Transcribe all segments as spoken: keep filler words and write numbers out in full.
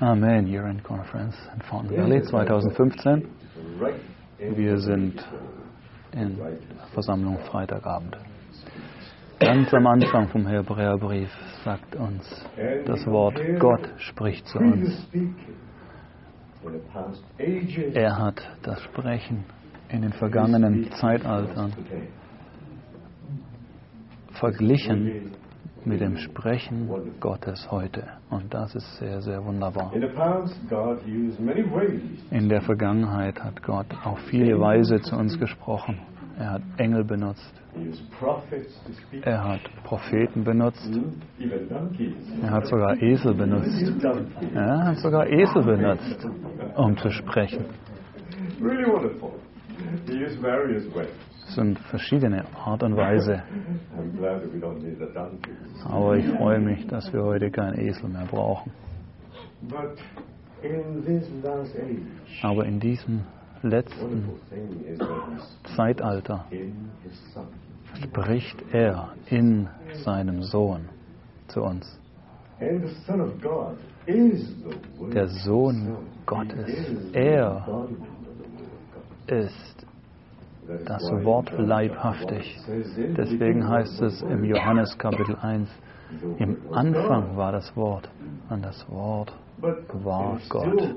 Amen, Year-End Conference in Fountain Valley zwanzig fünfzehn. Wir sind in der Versammlung Freitagabend. Ganz am Anfang vom Hebräerbrief sagt uns das Wort, Gott spricht zu uns. Er hat das Sprechen in den vergangenen Zeitaltern verglichen mit dem Sprechen Gottes heute. Und das ist sehr, sehr wunderbar. In der Vergangenheit hat Gott auf viele Weise zu uns gesprochen. Er hat Engel benutzt. Er hat Propheten benutzt. Er hat sogar Esel benutzt. Er hat sogar Esel benutzt, um zu sprechen. Es sind verschiedene Art und Weise. Aber ich freue mich, dass wir heute keinen Esel mehr brauchen. Aber in diesem letzten Zeitalter spricht er in seinem Sohn zu uns. Der Sohn Gottes, er ist das Wort leibhaftig. Deswegen heißt es im Johannes Kapitel eins, im Anfang war das Wort und das Wort war Gott.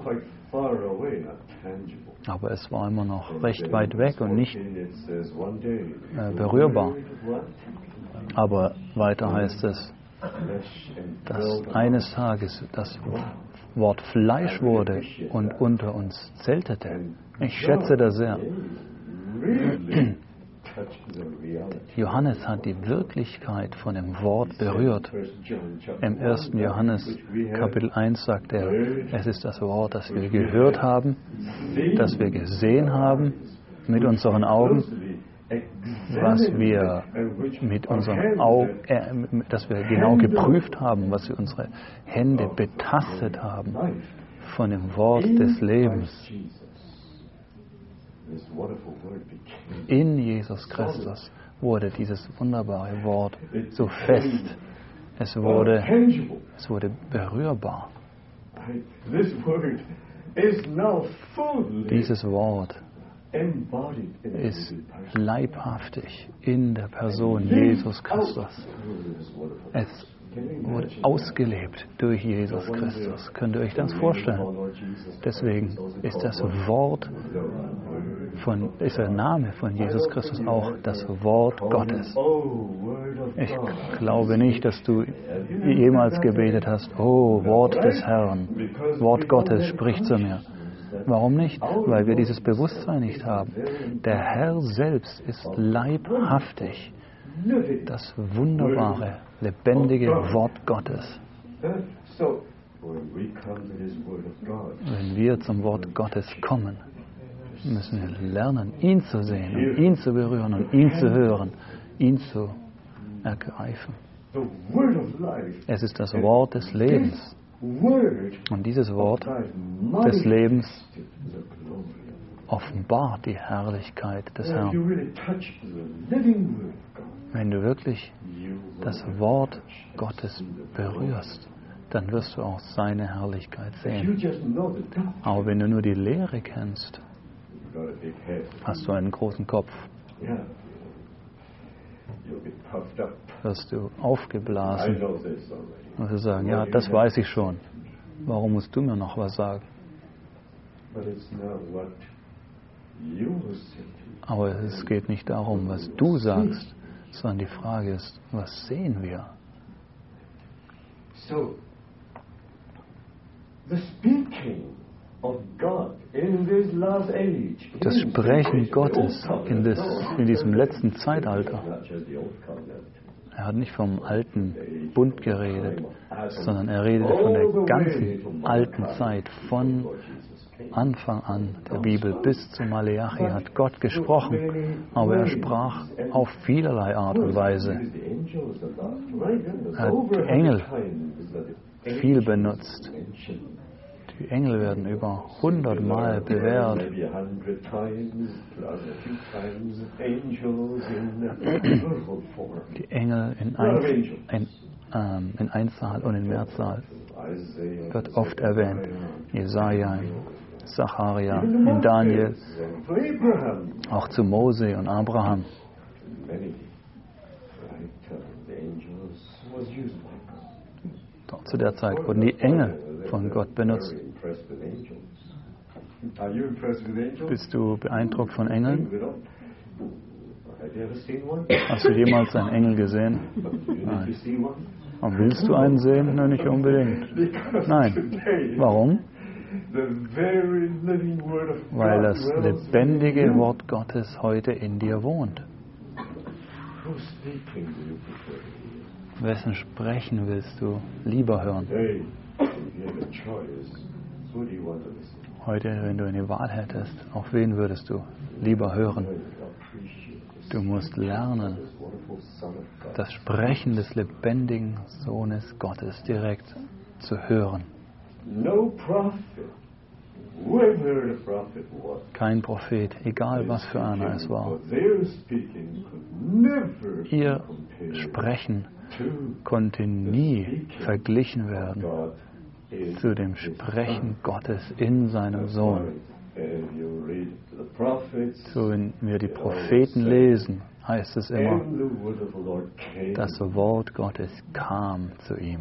Aber es war immer noch recht weit weg und nicht äh, berührbar. Aber weiter heißt es, dass eines Tages das Wort Fleisch wurde und unter uns zeltete. Ich schätze das sehr. Johannes hat die Wirklichkeit von dem Wort berührt. Im ersten Johannes Kapitel eins sagt er, es ist das Wort, das wir gehört haben, das wir gesehen haben mit unseren Augen, was wir mit unseren Augen, äh, dass wir genau geprüft haben, was wir unsere Hände betastet haben von dem Wort des Lebens. In Jesus Christus wurde dieses wunderbare Wort so fest. Es wurde, es wurde berührbar. Dieses Wort ist leibhaftig in der Person Jesus Christus. Es wurde ausgelebt durch Jesus Christus. Könnt ihr euch das vorstellen? Deswegen ist das Wort von, ist der Name von Jesus Christus auch das Wort Gottes. Ich glaube nicht, dass du jemals gebetet hast, oh, Wort des Herrn, Wort Gottes spricht zu mir. Warum nicht? Weil wir dieses Bewusstsein nicht haben. Der Herr selbst ist leibhaftig. Das wunderbare, lebendige Wort Gottes. Wenn wir zum Wort Gottes kommen, müssen wir lernen, ihn zu sehen und ihn zu berühren und ihn zu hören, ihn zu ergreifen. Es ist das Wort des Lebens. Und dieses Wort des Lebens offenbart die Herrlichkeit des Herrn. Wenn du wirklich das Wort Gottes berührst, dann wirst du auch seine Herrlichkeit sehen. Aber wenn du nur die Lehre kennst, hast du einen großen Kopf. Wirst du aufgeblasen. Und du sagen, ja, das weiß ich schon. Warum musst du mir noch was sagen? Aber es geht nicht darum, was du sagst, sondern die Frage ist, was sehen wir? Das Sprechen Gottes in, des, in diesem letzten Zeitalter. Er hat nicht vom alten Bund geredet, sondern er redete von der ganzen alten Zeit, von Anfang an der Bibel bis zu Maleachi hat Gott gesprochen, aber er sprach auf vielerlei Art und Weise. Er hat Engel viel benutzt. Die Engel werden über hundertmal bewährt. Die Engel in, ein, in, ähm, in Einzahl und in Mehrzahl. wird oft erwähnt. Jesaja, Zacharia, in Daniel, auch zu Mose und Abraham. Dort zu der Zeit wurden die Engel von Gott benutzt. Bist du beeindruckt von Engeln? Hast du jemals einen Engel gesehen? Nein. Und willst du einen sehen? Nein, nicht unbedingt. Nein. Warum? Weil das lebendige Wort Gottes heute in dir wohnt. Wessen Sprechen willst du lieber hören? Heute, wenn du eine Wahl hättest, auf wen würdest du lieber hören? Du musst lernen, das Sprechen des lebendigen Sohnes Gottes direkt zu hören. Kein Prophet, egal was für einer es war. Ihr Sprechen konnte nie verglichen werden zu dem Sprechen Gottes in seinem Sohn. So, wenn wir die Propheten lesen, heißt es immer, das Wort Gottes kam zu ihm.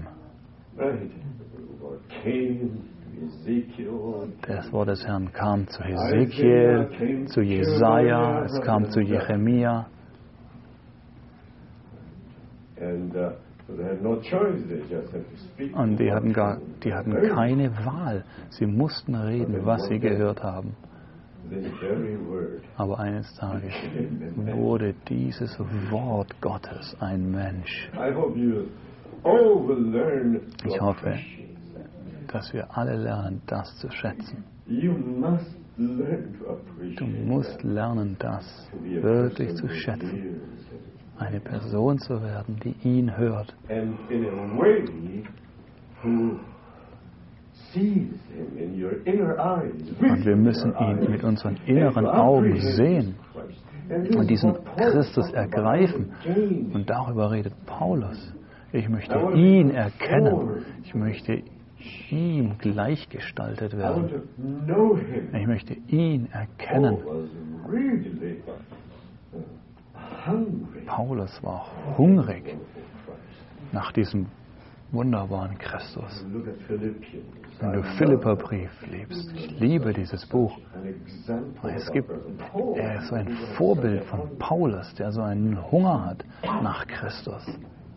Das Wort des Herrn kam zu Hesekiel, zu Jesaja, es kam zu Jeremia. Und die hatten, gar, die hatten keine Wahl. Sie mussten reden, was sie gehört haben. Aber eines Tages wurde dieses Wort Gottes ein Mensch. Ich hoffe, dass wir alle lernen, das zu schätzen. Du musst lernen, das wirklich zu schätzen. Eine Person zu werden, die ihn hört. Und wir müssen ihn mit unseren inneren Augen sehen und diesen Christus ergreifen. Und darüber redet Paulus. Ich möchte ihn erkennen. Ich möchte ihm gleichgestaltet werden. Ich möchte ihn erkennen. Paulus war hungrig nach diesem wunderbaren Christus. Wenn du Philipperbrief liebst, ich liebe dieses Buch. Es gibt, er ist so ein Vorbild von Paulus, der so einen Hunger hat nach Christus.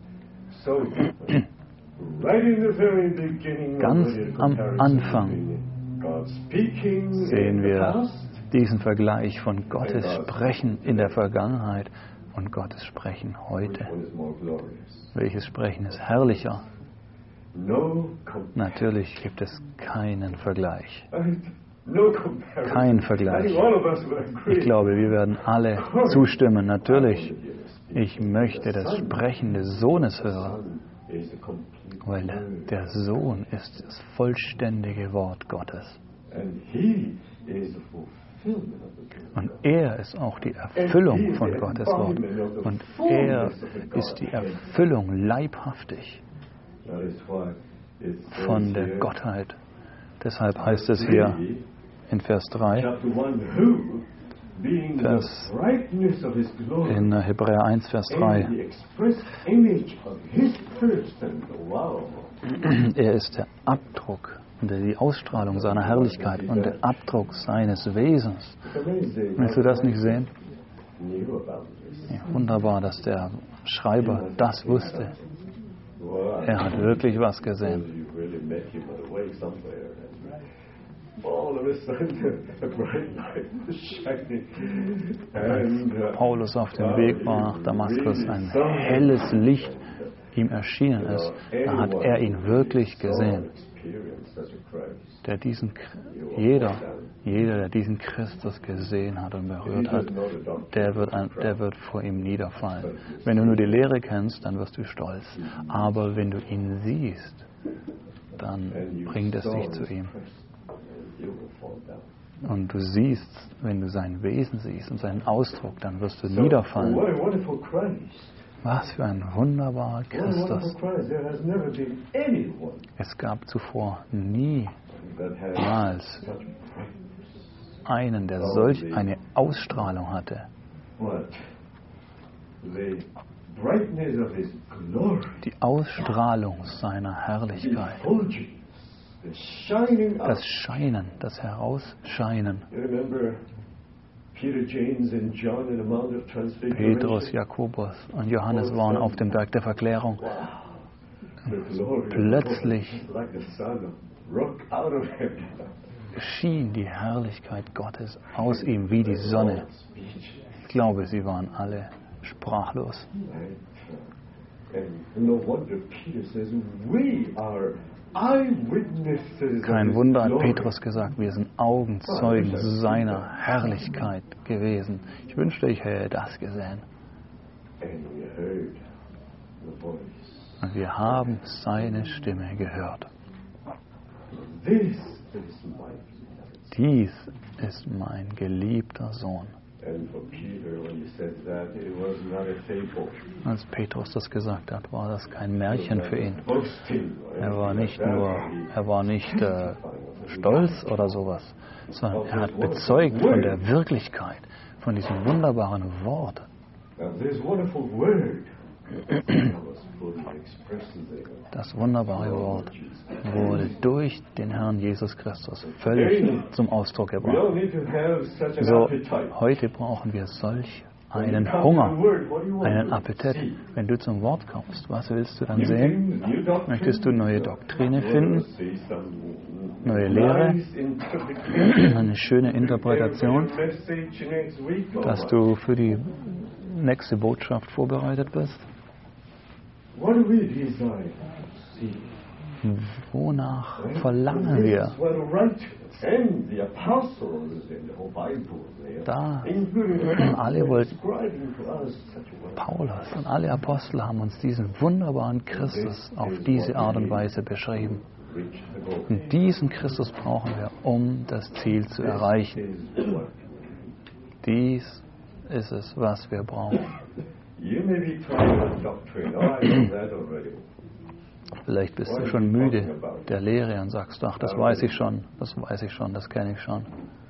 Ganz am Anfang sehen wir diesen Vergleich von Gottes Sprechen in der Vergangenheit und Gottes Sprechen heute. Welches Sprechen ist herrlicher? Natürlich gibt es keinen Vergleich. Kein Vergleich. Ich glaube, wir werden alle zustimmen. Natürlich, ich möchte das Sprechen des Sohnes hören, weil der Sohn ist das vollständige Wort Gottes. Und er ist auch die Erfüllung von Gottes Wort. Und er ist die Erfüllung leibhaftig von der Gottheit. Deshalb heißt es hier in Vers drei, Vers, in Hebräer eins, Vers drei, er ist der Abdruck und die Ausstrahlung seiner Herrlichkeit und der Abdruck seines Wesens. Willst du das nicht sehen? Ja, wunderbar, dass der Schreiber das wusste. Er hat wirklich was gesehen. Als Paulus auf dem Weg war nach Damaskus, ein helles Licht ihm erschienen ist, da hat er ihn wirklich gesehen. Der diesen, jeder, jeder, der diesen Christus gesehen hat und berührt hat, der wird, ein, der wird vor ihm niederfallen. Wenn du nur die Lehre kennst, dann wirst du stolz. Aber wenn du ihn siehst, dann bringt es dich zu ihm. Und du siehst, wenn du sein Wesen siehst und seinen Ausdruck, dann wirst du niederfallen. Was für ein wunderbarer Christus. Es gab zuvor niemals einen, der solch eine Ausstrahlung hatte. Die Ausstrahlung seiner Herrlichkeit. Das Scheinen, das Herausscheinen. Petrus, Jakobus und Johannes waren auf dem Berg der Verklärung. Plötzlich schien die Herrlichkeit Gottes aus ihm wie die Sonne. Ich glaube, sie waren alle sprachlos. Kein Wunder, hat Petrus gesagt, wir sind Augenzeugen seiner Herrlichkeit gewesen. Ich wünschte, ich hätte das gesehen. Und wir haben seine Stimme gehört. Dies ist mein geliebter Sohn. Als Petrus das gesagt hat, war das kein Märchen für ihn. Er war nicht nur, er war nicht äh, stolz oder sowas, sondern er hat bezeugt von der Wirklichkeit, von diesem wunderbaren Wort. Das wunderbare Wort wurde durch den Herrn Jesus Christus völlig zum Ausdruck gebracht. So, heute brauchen wir solch einen Hunger, einen Appetit. Wenn du zum Wort kommst, was willst du dann sehen? Möchtest du neue Doktrine finden? Neue Lehre? Eine schöne Interpretation? Dass du für die nächste Botschaft vorbereitet bist? Wonach verlangen wir? Da alle wollten, Paulus und alle Apostel haben uns diesen wunderbaren Christus auf diese Art und Weise beschrieben. Und diesen Christus brauchen wir, um das Ziel zu erreichen. Dies ist es, was wir brauchen. Vielleicht bist du schon müde der Lehre und sagst, ach, das weiß ich schon, das weiß ich schon, das kenne ich schon.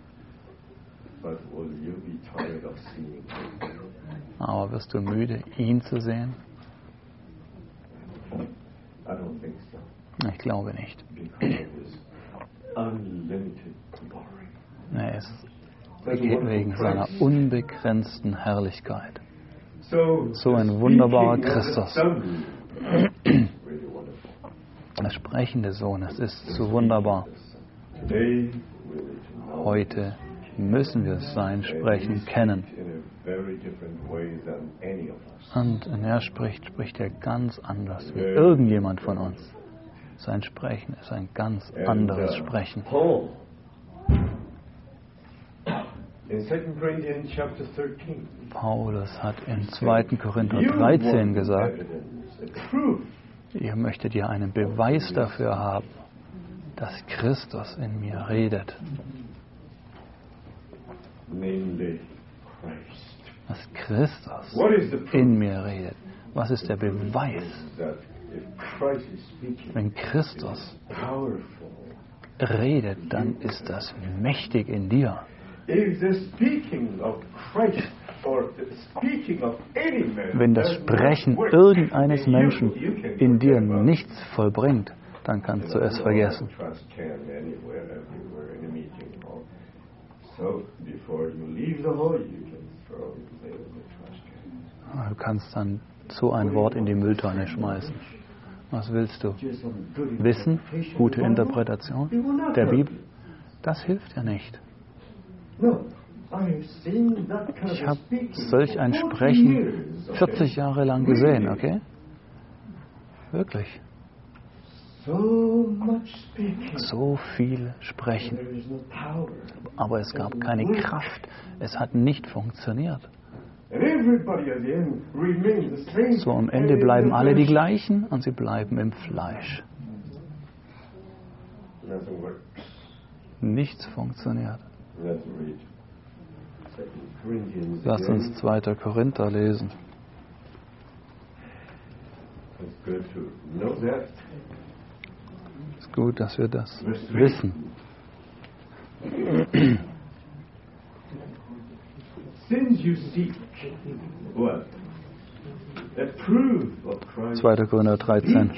Aber wirst du müde, ihn zu sehen? Ich glaube nicht. Er ist wegen seiner unbegrenzten Herrlichkeit. So ein wunderbarer Christus. Das Sprechen des Sohnes ist so wunderbar. Heute müssen wir sein Sprechen kennen. Und wenn er spricht, spricht er ganz anders wie irgendjemand von uns. Sein Sprechen ist ein ganz anderes Sprechen. Paulus hat in zweiten Korinther dreizehn gesagt, ihr möchtet ja einen Beweis dafür haben, dass Christus in mir redet. Dass Christus in mir redet. Was ist der Beweis? Wenn Christus redet, dann ist das mächtig in dir. Wenn das Sprechen irgendeines Menschen in dir nichts vollbringt, dann kannst du es vergessen. Du kannst dann so ein Wort in die Mülltonne schmeißen. Was willst du? Wissen? Gute Interpretation der Bibel? Das hilft ja nicht. Ich habe solch ein Sprechen vierzig Jahre lang gesehen, okay? Wirklich. So viel Sprechen. Aber es gab keine Kraft. Es hat nicht funktioniert. So am Ende bleiben alle die gleichen und sie bleiben im Fleisch. Nichts funktioniert. Lass uns zweiter Korinther lesen. Es ist gut, dass wir das wissen. zweiter Korinther dreizehn,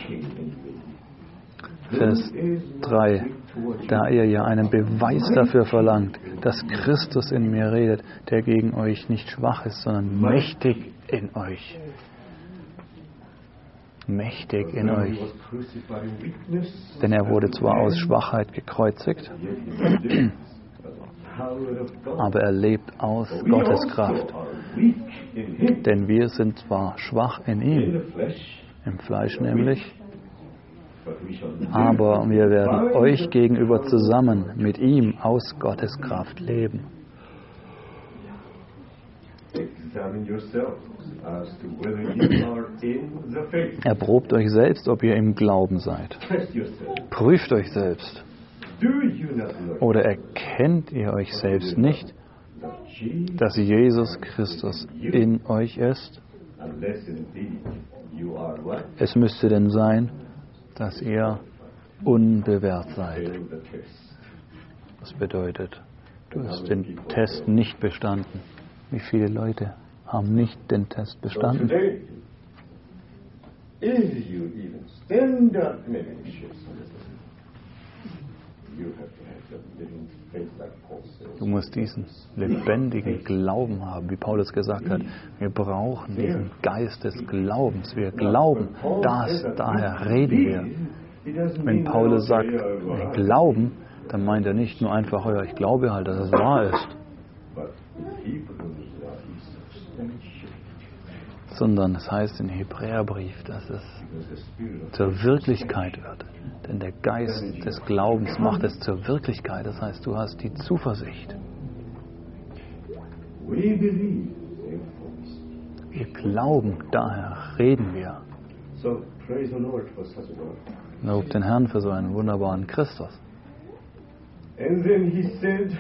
Vers drei. Da ihr ja einen Beweis dafür verlangt, dass Christus in mir redet, der gegen euch nicht schwach ist, sondern mächtig in euch. Mächtig in euch. Denn er wurde zwar aus Schwachheit gekreuzigt, aber er lebt aus Gottes Kraft. Denn wir sind zwar schwach in ihm, im Fleisch nämlich, aber wir werden euch gegenüber zusammen mit ihm aus Gottes Kraft leben. Erprobt euch selbst, ob ihr im Glauben seid. Prüft euch selbst. Oder erkennt ihr euch selbst nicht, dass Jesus Christus in euch ist? Es müsste denn sein, dass ihr unbewährt seid. Das bedeutet, du hast den Test nicht bestanden. Wie viele Leute haben nicht den Test bestanden? Du musst diesen lebendigen Glauben haben, wie Paulus gesagt hat. Wir brauchen diesen Geist des Glaubens. Wir glauben das, daher reden wir. Wenn Paulus sagt, wir glauben, dann meint er nicht nur einfach, ja, ich glaube halt, dass es wahr ist, sondern es heißt im Hebräerbrief, dass es zur Wirklichkeit wird. Denn der Geist des Glaubens macht es zur Wirklichkeit. Das heißt, du hast die Zuversicht. Wir glauben, daher reden wir. Lob den Herrn für so einen wunderbaren Christus. And then he said,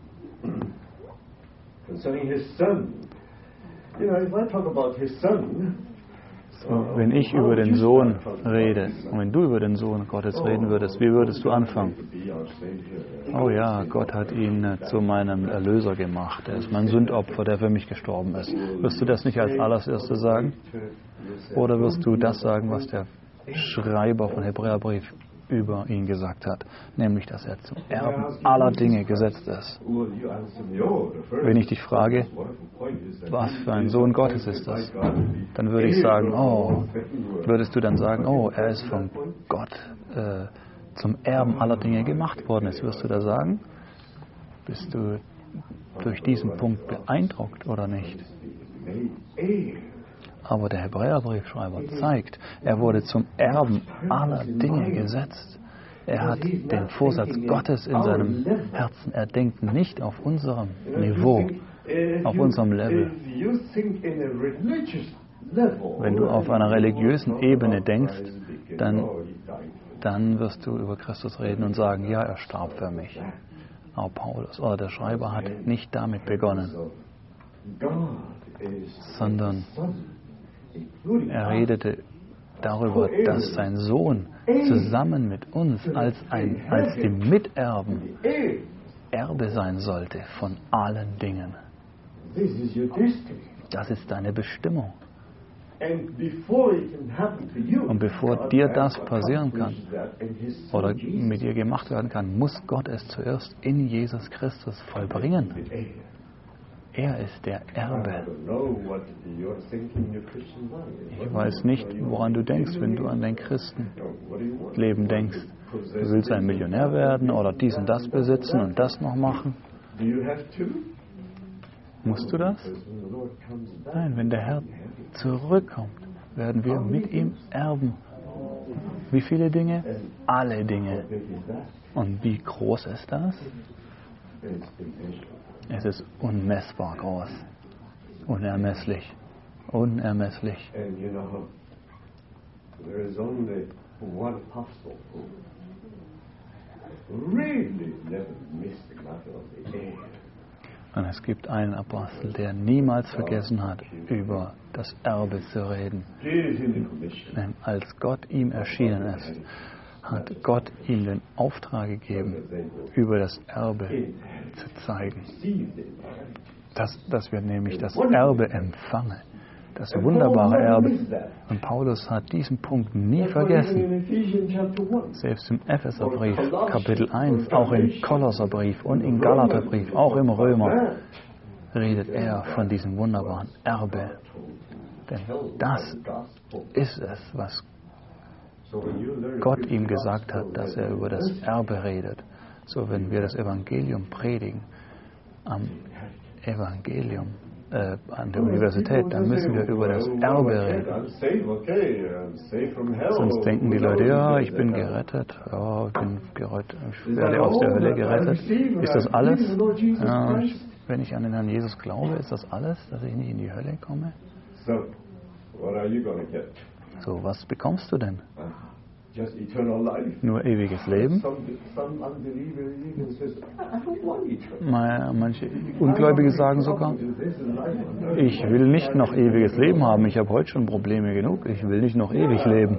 concerning his son, you know, if I talk about his son, so, wenn ich über den Sohn rede und wenn du über den Sohn Gottes reden würdest, wie würdest du anfangen? Oh ja, Gott hat ihn zu meinem Erlöser gemacht. Er ist mein Sündopfer, der für mich gestorben ist. Wirst du das nicht als allererstes sagen? Oder wirst du das sagen, was der Schreiber von Hebräerbrief über ihn gesagt hat, nämlich, dass er zum Erben aller Dinge gesetzt ist. Wenn ich dich frage, was für ein Sohn Gottes ist das, dann würde ich sagen, oh, würdest du dann sagen, oh, er ist von Gott äh, zum Erben aller Dinge gemacht worden ist, wirst du da sagen? Bist du durch diesen Punkt beeindruckt oder nicht? Aber der Hebräerbriefschreiber zeigt, er wurde zum Erben aller Dinge gesetzt. Er hat den Vorsatz Gottes in seinem Herzen. Er denkt nicht auf unserem Niveau, auf unserem Level. Wenn du auf einer religiösen Ebene denkst, dann, dann wirst du über Christus reden und sagen, ja, er starb für mich. Aber Paulus oder der Schreiber hat nicht damit begonnen, sondern er redete darüber, dass sein Sohn zusammen mit uns als, ein, als die Miterben Erbe sein sollte von allen Dingen. Das ist deine Bestimmung. Und bevor dir das passieren kann oder mit dir gemacht werden kann, muss Gott es zuerst in Jesus Christus vollbringen. Er ist der Erbe. Ich weiß nicht, woran du denkst, wenn du an dein Christenleben denkst. Du willst ein Millionär werden oder dies und das besitzen und das noch machen. Musst du das? Nein, wenn der Herr zurückkommt, werden wir mit ihm erben. Wie viele Dinge? Alle Dinge. Und wie groß ist das? Es ist unmessbar groß, unermesslich, unermesslich. Und es gibt einen Apostel, der niemals vergessen hat, über das Erbe zu reden. Denn als Gott ihm erschienen ist, hat Gott ihm den Auftrag gegeben, über das Erbe zu zeigen. Dass, dass wir nämlich das Erbe empfangen. Das wunderbare Erbe. Und Paulus hat diesen Punkt nie vergessen. Selbst im Epheserbrief, Kapitel eins, auch im Kolosserbrief und im Galaterbrief, auch im Römer, redet er von diesem wunderbaren Erbe. Denn das ist es, was Gott ihm gesagt hat, dass er über das Erbe redet. So, wenn wir das Evangelium predigen, am Evangelium, äh, an der Universität, dann müssen wir über das Erbe reden. Sonst denken die Leute, ja, ich bin gerettet, ja, ich bin gerettet, ich werde aus der Hölle gerettet. Ist das alles? Ja, wenn ich an den Herrn Jesus glaube, ist das alles, dass ich nicht in die Hölle komme? So, was bekommst du denn? Nur ewiges Leben? Manche Ungläubige sagen sogar, ich will nicht noch ewiges Leben haben, ich habe heute schon Probleme genug, ich will nicht noch ewig leben.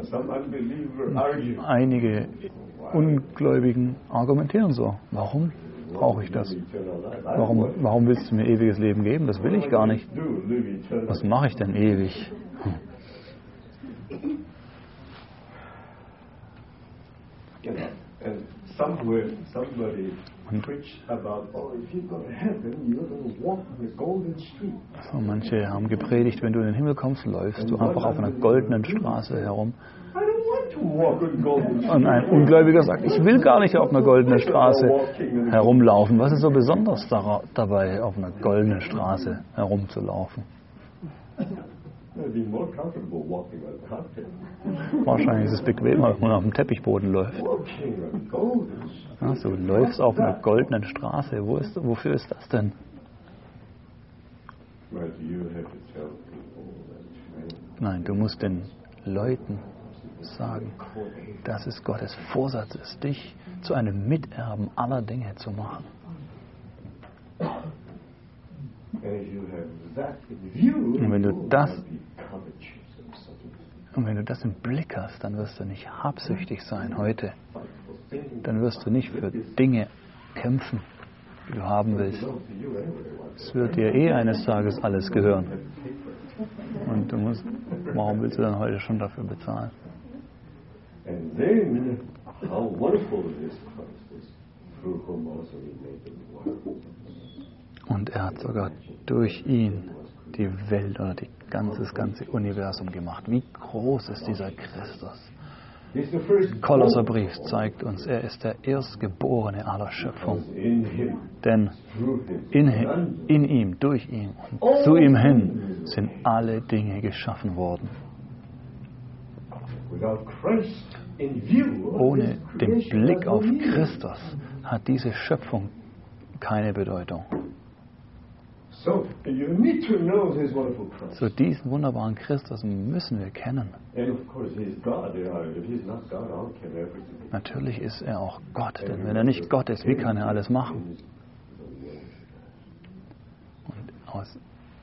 Einige Ungläubigen argumentieren so. Warum brauche ich das? Warum, warum willst du mir ewiges Leben geben? Das will ich gar nicht. Was mache ich denn ewig? Hm. So, manche haben gepredigt, wenn du in den Himmel kommst, läufst du einfach auf einer goldenen Straße herum. Und ein Ungläubiger sagt, ich will gar nicht auf einer goldenen Straße herumlaufen. Was ist so besonders dabei, auf einer goldenen Straße herumzulaufen? Wahrscheinlich ist es bequemer, wenn man auf dem Teppichboden läuft. Also, du läufst auf einer goldenen Straße. Wo ist, wofür ist das denn? Nein, du musst den Leuten sagen, dass es Gottes Vorsatz ist, dich zu einem Miterben aller Dinge zu machen. Und wenn du das und wenn du das im Blick hast, dann wirst du nicht habsüchtig sein heute. Dann wirst du nicht für Dinge kämpfen, die du haben willst. Es wird dir eh eines Tages alles gehören. Und du musst, warum willst du dann heute schon dafür bezahlen? Und er hat sogar durch ihn die Welt oder die ganze, das ganze Universum gemacht. Wie groß ist dieser Christus? Kolosserbrief zeigt uns, er ist der Erstgeborene aller Schöpfung. Denn in, in ihm, durch ihn und zu ihm hin sind alle Dinge geschaffen worden. Ohne den Blick auf Christus hat diese Schöpfung keine Bedeutung. So diesen wunderbaren Christus müssen wir kennen. Natürlich ist er auch Gott, denn wenn er nicht Gott ist, wie kann er alles machen? Und aus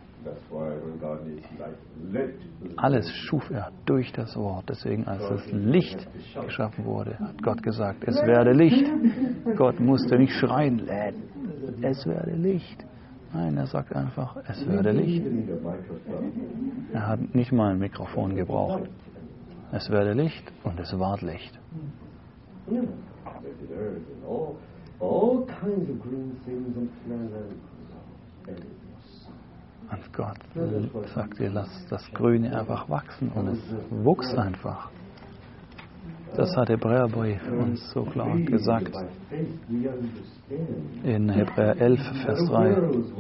alles schuf er durch das Wort. Deswegen, als das Licht geschaffen wurde, hat Gott gesagt, es werde Licht. Gott musste nicht schreien, es werde Licht. Nein, er sagt einfach, es werde Licht. Er hat nicht mal ein Mikrofon gebraucht. Es werde Licht und es ward Licht. Und Gott sagte, lass das Grüne einfach wachsen und es wuchs einfach. Das hat Hebräerbrief uns so klar gesagt. In Hebräer elf, Vers drei.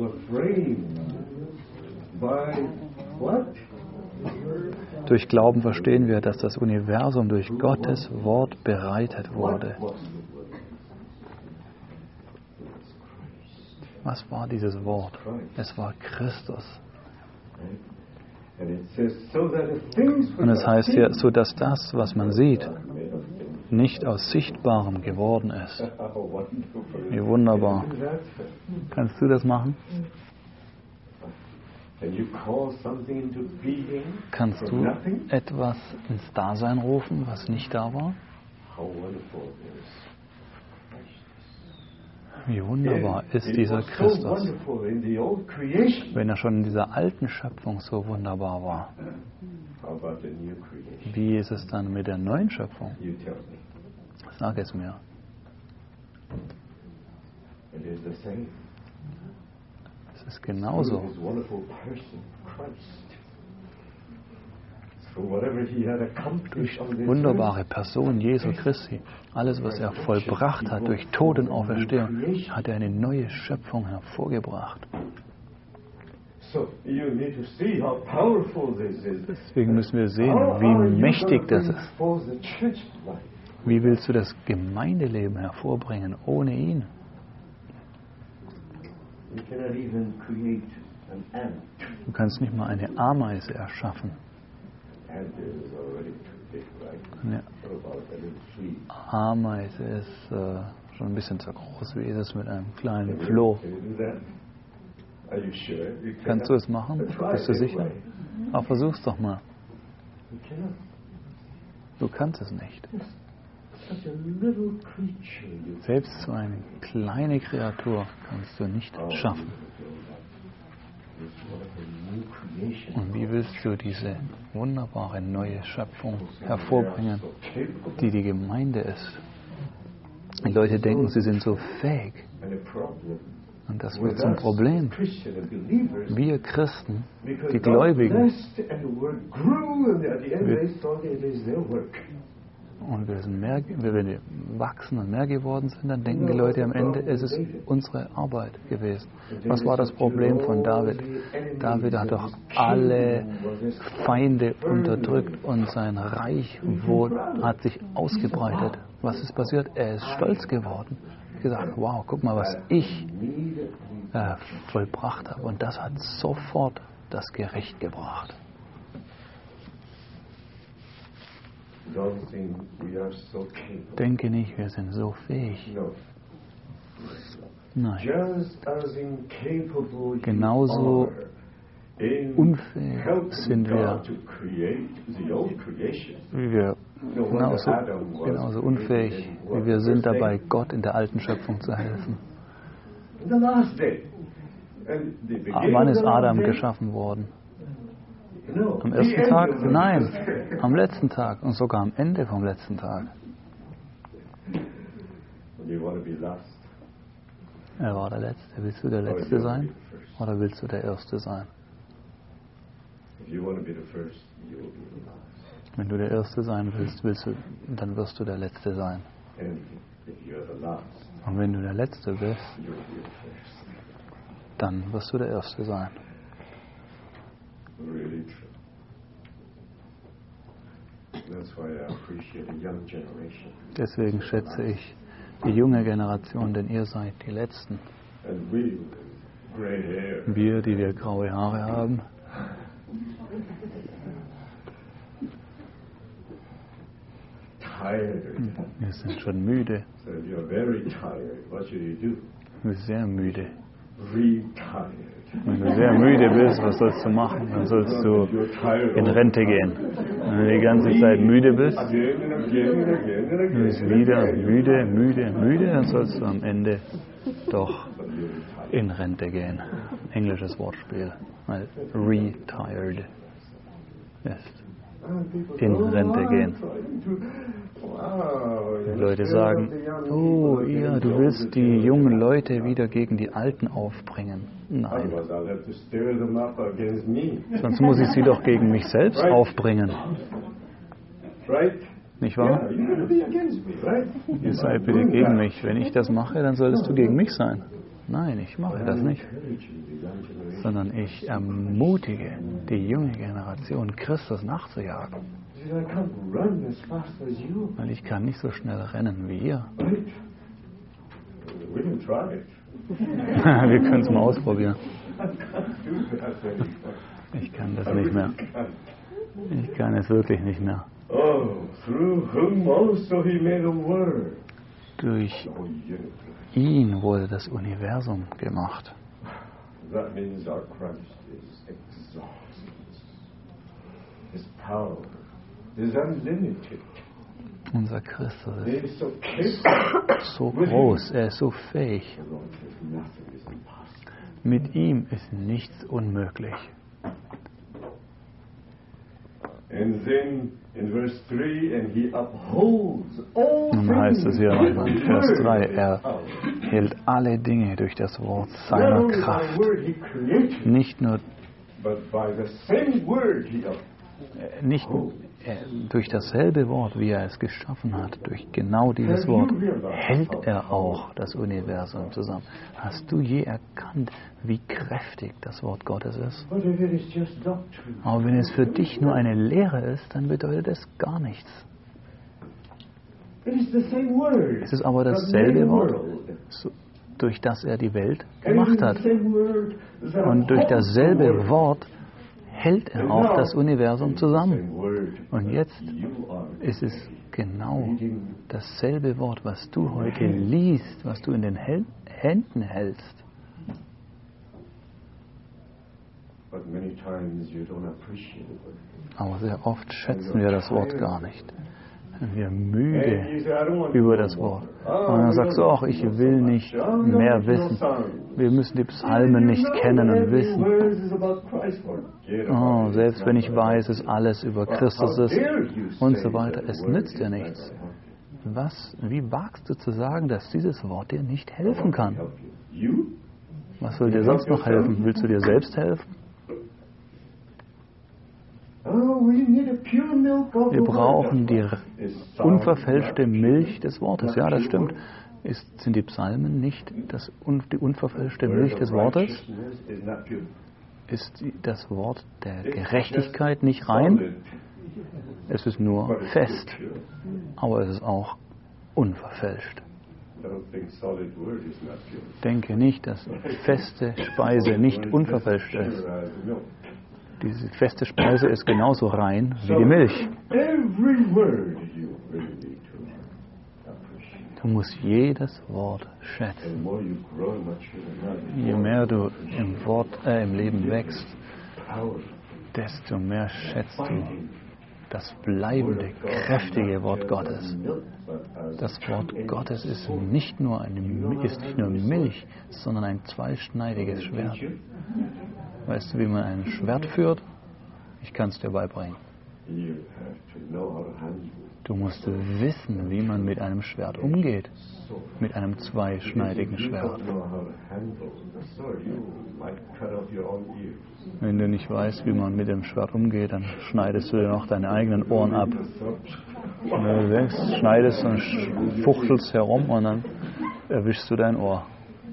Durch Glauben verstehen wir, dass das Universum durch Gottes Wort bereitet wurde. Was war dieses Wort? Es war Christus. Und es heißt hier, so dass das, was man sieht, nicht aus Sichtbarem geworden ist. Wie wunderbar. Kannst du das machen? Kannst du etwas ins Dasein rufen, was nicht da war? Wie wunderbar ist dieser Christus, wenn er schon in dieser alten Schöpfung so wunderbar war. Wie ist es dann mit der neuen Schöpfung? Sag es mir. Es ist genauso. Durch wunderbare Person Jesu Christi, alles was er vollbracht hat durch Tod und Auferstehung, hat er eine neue Schöpfung hervorgebracht. Deswegen müssen wir sehen, wie mächtig das ist. Wie willst du das Gemeindeleben hervorbringen ohne ihn? Du kannst nicht mal eine Ameise erschaffen. Eine Ameise ist äh, schon ein bisschen zu groß. Wie ist es mit einem kleinen Floh? Kannst du es machen? Bist du sicher? Aber versuch's doch mal. Du kannst es nicht. Selbst so eine kleine Kreatur kannst du nicht schaffen. Und wie willst du diese wunderbare neue Schöpfung hervorbringen, die die Gemeinde ist? Die Leute denken, sie sind so fähig. Und das wird zum Problem. Wir Christen, die Gläubigen, wir, und wir sind mehr, wenn wir wachsen und mehr geworden sind, dann denken die Leute am Ende, es ist unsere Arbeit gewesen. Was war das Problem von David? David hat doch alle Feinde unterdrückt und sein Reich hat sich ausgebreitet. Was ist passiert? Er ist stolz geworden. Er hat gesagt, wow, guck mal, was ich äh, vollbracht habe. Und das hat sofort das Gericht gebracht. Denke nicht, wir sind so fähig. Nein. Genauso unfähig sind wir, wie wir genauso, genauso unfähig, wie wir sind dabei, Gott in der alten Schöpfung zu helfen. Wann ist Adam geschaffen worden? Am ersten Tag? Nein, am letzten Tag und sogar am Ende vom letzten Tag. Er war der Letzte. Willst du der Letzte sein oder willst du der Erste sein? Wenn du der Erste sein willst, willst du, dann wirst du der Letzte sein. Und wenn du der Letzte bist, dann wirst du der Erste sein. Deswegen schätze ich die junge Generation, denn ihr seid die Letzten. Wir, die wir graue Haare haben, wir sind schon müde. Wir sind sehr müde. Wenn du sehr müde bist, was sollst du machen? Dann sollst du in Rente gehen. Wenn du die ganze Zeit müde bist, du bist wieder müde, müde, müde, dann sollst du am Ende doch in Rente gehen. Englisches Wortspiel, weil retired ist. In Rente gehen. Die Leute sagen, oh ja, du willst die jungen Leute wieder gegen die Alten aufbringen. Nein. Sonst muss ich sie doch gegen mich selbst aufbringen. Nicht wahr? Ihr seid bitte gegen mich. Wenn ich das mache, dann solltest du gegen mich sein. Nein, ich mache das nicht. Sondern ich ermutige die junge Generation, Christus nachzujagen. Weil ich kann nicht so schnell rennen wie ihr. Wir können es mal ausprobieren. Ich kann das nicht mehr. Ich kann es wirklich nicht mehr. Oh, through whom also he made a world. Durch ihn wurde das Universum gemacht. That means our Christ is exhausted. His power is unlimited. Unser Christus ist so groß, er ist so fähig. Mit ihm ist nichts unmöglich. And then in verse three, and he upholds all Nun heißt es hier noch in Vers drei, er hält alle Dinge durch das Wort seiner Kraft. Nicht nur nicht äh, durch dasselbe Wort, wie er es geschaffen hat, durch genau dieses Wort, hält er auch das Universum zusammen. Hast du je erkannt, wie kräftig das Wort Gottes ist? Aber wenn es für dich nur eine Lehre ist, dann bedeutet es gar nichts. Es ist aber dasselbe Wort, so, durch das er die Welt gemacht hat. Und durch dasselbe Wort hält er auch das Universum zusammen. Und jetzt ist es genau dasselbe Wort, was du heute liest, was du in den Händen hältst. Aber sehr oft schätzen wir das Wort gar nicht. Wir sind müde über das Wort. Und dann sagst du auch, ich will nicht mehr wissen. Wir müssen die Psalmen nicht kennen und wissen. Oh, selbst wenn ich weiß, es alles über Christus ist und so weiter, es nützt dir nichts. Was, wie wagst du zu sagen, dass dieses Wort dir nicht helfen kann? Was soll dir sonst noch helfen? Willst du dir selbst helfen? Wir brauchen die unverfälschte Milch des Wortes. Ja, das stimmt. Ist, sind die Psalmen nicht das, die unverfälschte Milch des Wortes? Ist das Wort der Gerechtigkeit nicht rein? Es ist nur fest, aber es ist auch unverfälscht. Denke nicht, dass feste Speise nicht unverfälscht ist. Diese feste Speise ist genauso rein wie die Milch. Du musst jedes Wort schätzen. Je mehr du im, Wort, äh, im Leben wächst, desto mehr schätzt du das bleibende, kräftige Wort Gottes. Das Wort Gottes ist nicht nur, eine, ist nicht nur Milch, sondern ein zweischneidiges Schwert. Weißt du, wie man ein Schwert führt? Ich kann es dir beibringen. Du musst wissen, wie man mit einem Schwert umgeht. Mit einem zweischneidigen Schwert. Wenn du nicht weißt, wie man mit dem Schwert umgeht, dann schneidest du dir noch deine eigenen Ohren ab. Und wenn du denkst, schneidest und fuchtelst herum und dann erwischst du dein Ohr.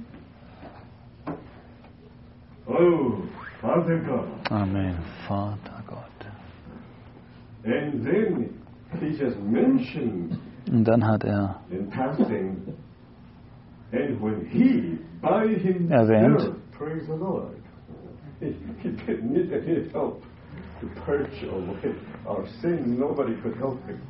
Oh, Vater Gott. Amen, Vater Gott. And then he just mentioned Und dann hat er in passing, and when he by himself, erwähnt, praise the Lord, he, he didn't need any help to purge away our sin. Nobody could help him.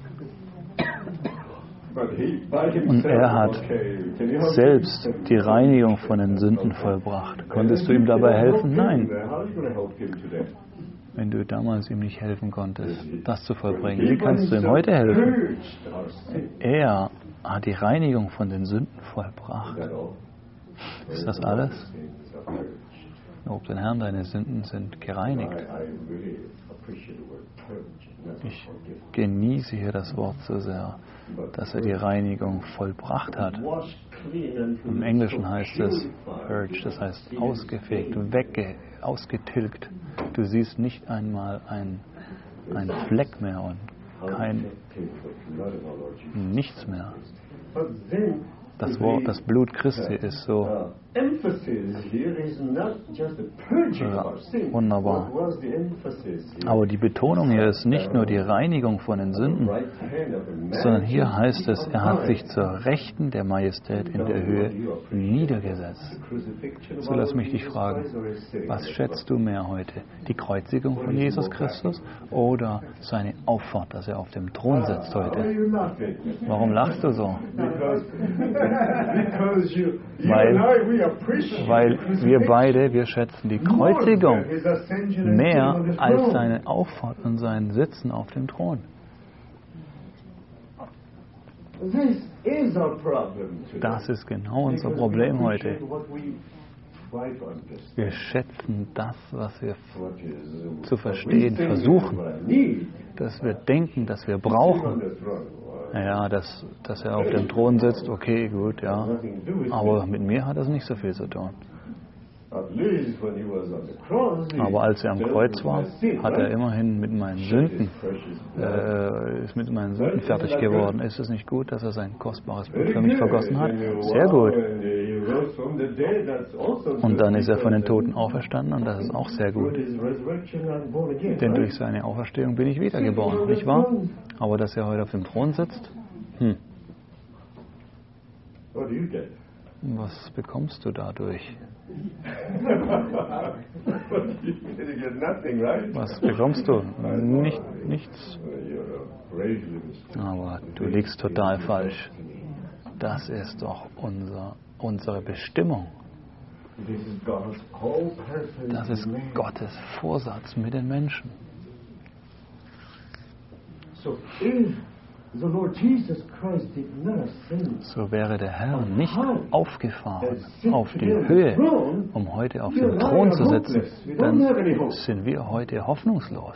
But he, by himself, und er hat okay, can you help selbst him? die Reinigung von den Sünden vollbracht. Konntest du ihm dabei helfen? Nein. How are you going to help him today? Wenn du damals ihm nicht helfen konntest, das zu vollbringen, wie kannst du ihm heute helfen? Er hat die Reinigung von den Sünden vollbracht. Ist das alles? Lob den Herrn, deine Sünden sind gereinigt. Ich genieße hier das Wort so sehr, dass er die Reinigung vollbracht hat. Im Englischen heißt es purge, das heißt ausgefegt, wegge, ausgetilgt. Du siehst nicht einmal ein, ein Fleck mehr und kein nichts mehr. Das Wort, das Blut Christi ist so äh, wunderbar. Aber die Betonung hier ist nicht nur die Reinigung von den Sünden, sondern hier heißt es, er hat sich zur Rechten der Majestät in der Höhe niedergesetzt. So lass mich dich fragen, was schätzt du mehr heute? Die Kreuzigung von Jesus Christus oder seine Auffahrt, dass er auf dem Thron sitzt heute? Warum lachst du so? Weil, weil wir beide, wir schätzen die Kreuzigung mehr als seine Auffahrt und sein Sitzen auf dem Thron. Das ist genau unser Problem heute. Wir schätzen das, was wir zu verstehen versuchen, dass wir denken, dass wir brauchen. Ja, dass, dass er auf dem Thron sitzt, okay, gut, ja. Aber mit mir hat das nicht so viel zu tun. Aber als er am Kreuz war, hat er immerhin mit meinen Sünden, äh, ist mit meinen Sünden fertig geworden. Ist es nicht gut, dass er sein kostbares Blut für mich vergossen hat? Sehr gut. Und dann ist er von den Toten auferstanden und das ist auch sehr gut. Denn durch seine Auferstehung bin ich wiedergeboren, nicht wahr? Aber dass er heute auf dem Thron sitzt, hm. Was bekommst du dadurch? Was bekommst du? Nicht, nichts. Aber du liegst total falsch. Das ist doch unser, unsere Bestimmung. Das ist Gottes Vorsatz mit den Menschen. So wäre der Herr nicht aufgefahren auf die Höhe, um heute auf dem Thron zu sitzen, dann sind wir heute hoffnungslos.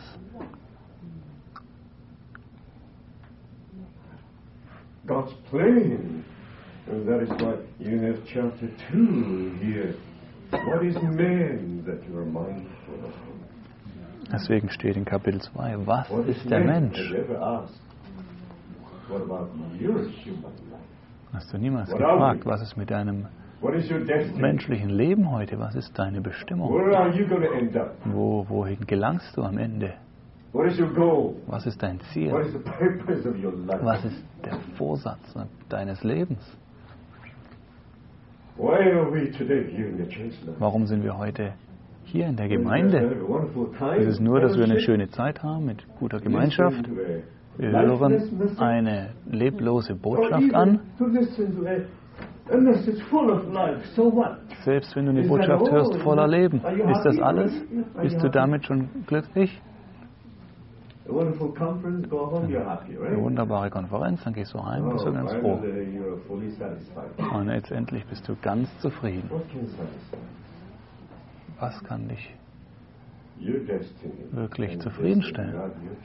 God's plan, and that is why in chapter two here, what is man that you are mindful of him? Deswegen steht in Kapitel zwei, was ist der Mensch? Hast du niemals gefragt, was ist mit deinem menschlichen Leben heute? Was ist deine Bestimmung? Wo, wohin gelangst du am Ende? Was ist dein Ziel? Was ist der Vorsatz deines Lebens? Warum sind wir heute hier in der Gemeinde? Ist es nur, dass wir eine schöne Zeit haben mit guter Gemeinschaft? Wir hören eine leblose Botschaft an. Selbst wenn du eine Botschaft hörst voller Leben, ist das alles? Bist du damit schon glücklich? Eine wunderbare Konferenz, dann gehst du heim und bist du ganz froh. Und letztendlich bist du ganz zufrieden. Was kann dich wirklich zufriedenstellen?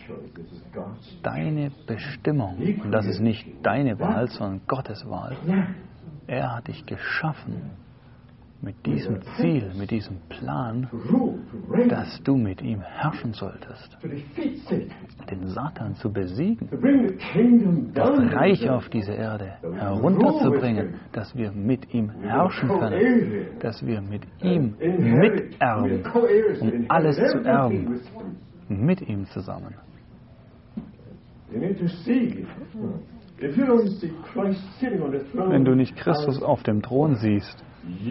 Deine Bestimmung. Und das ist nicht deine Wahl, sondern Gottes Wahl. Er hat dich geschaffen mit diesem Ziel, mit diesem Plan, dass du mit ihm herrschen solltest. Den Satan zu besiegen, das Reich auf diese Erde herunterzubringen, dass wir mit ihm herrschen können, dass wir mit ihm miterben, um alles zu erben, mit ihm zusammen. Wenn du nicht Christus auf dem Thron siehst,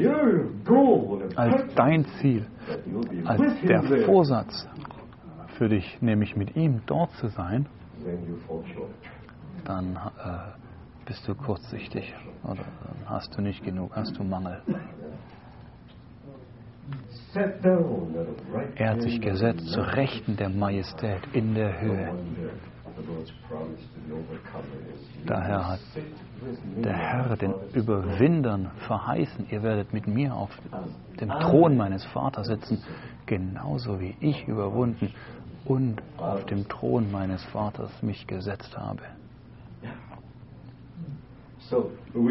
als dein Ziel, als der Vorsatz für dich, nämlich mit ihm dort zu sein, dann äh, bist du kurzsichtig oder dann hast du nicht genug, hast du Mangel. Er hat sich gesetzt zur Rechten der Majestät in der Höhe. Daher hat der Herr den Überwindern verheißen, ihr werdet mit mir auf dem Thron meines Vaters sitzen, genauso wie ich überwunden und auf dem Thron meines Vaters mich gesetzt habe. So,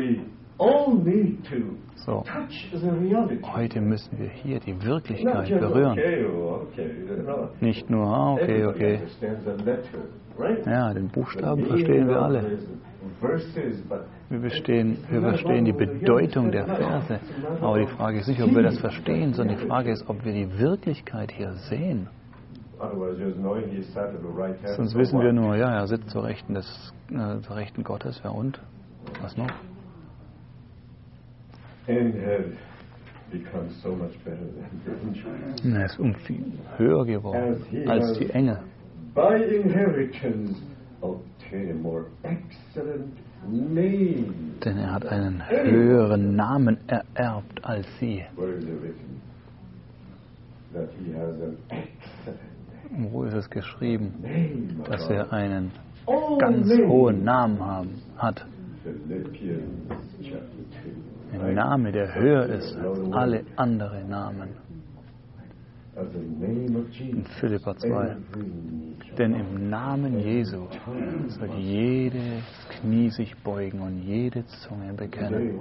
heute müssen wir hier die Wirklichkeit berühren. Nicht nur, ah, okay, okay. Ja, den Buchstaben verstehen wir alle. Wir, bestehen, wir verstehen die Bedeutung der Verse, aber die Frage ist nicht, ob wir das verstehen, sondern die Frage ist, ob wir die Wirklichkeit hier sehen. Sonst wissen wir nur, ja, er sitzt zur Rechten, des, äh, zur Rechten Gottes, ja und? Was noch? Er ist um viel höher geworden als die Engel. By inheritance obtain a more excellent name. Denn er hat einen höheren Namen ererbt als sie. Wo ist es geschrieben, dass er einen ganz hohen Namen haben, hat? Ein Name, der höher ist als alle anderen Namen. In Philipper zwei. Denn im Namen Jesu soll jedes Knie sich beugen und jede Zunge bekennen.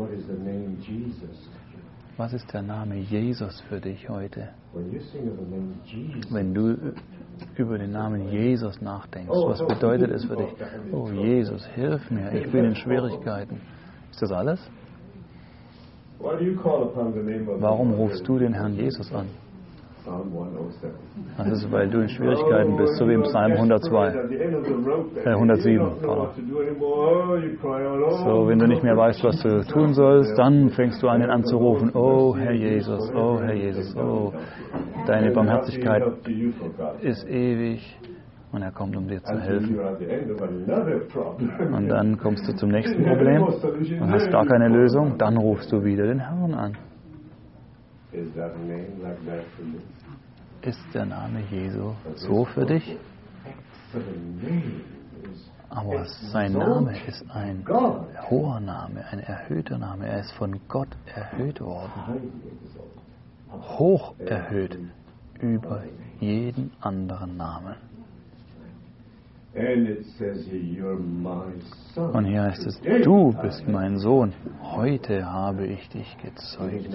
Was ist der Name Jesus für dich heute? Wenn du über den Namen Jesus nachdenkst, was bedeutet es für dich? Oh Jesus, hilf mir, ich bin in Schwierigkeiten. Ist das alles? Warum rufst du den Herrn Jesus an? Das ist, weil du in Schwierigkeiten bist, so wie im Psalm hundertzwei, äh, hundertsieben. So, wenn du nicht mehr weißt, was du tun sollst, dann fängst du an, ihn anzurufen. Oh, Herr Jesus, oh, Herr Jesus, oh, deine Barmherzigkeit ist ewig. Und er kommt, um dir zu helfen. Und dann kommst du zum nächsten Problem und hast gar keine Lösung. Dann rufst du wieder den Herrn an. Ist der Name Jesu so für dich? Aber sein Name ist ein hoher Name, ein erhöhter Name. Er ist von Gott erhöht worden. Hoch erhöht über jeden anderen Namen. Und hier heißt es, du bist mein Sohn, heute habe ich dich gezeugt.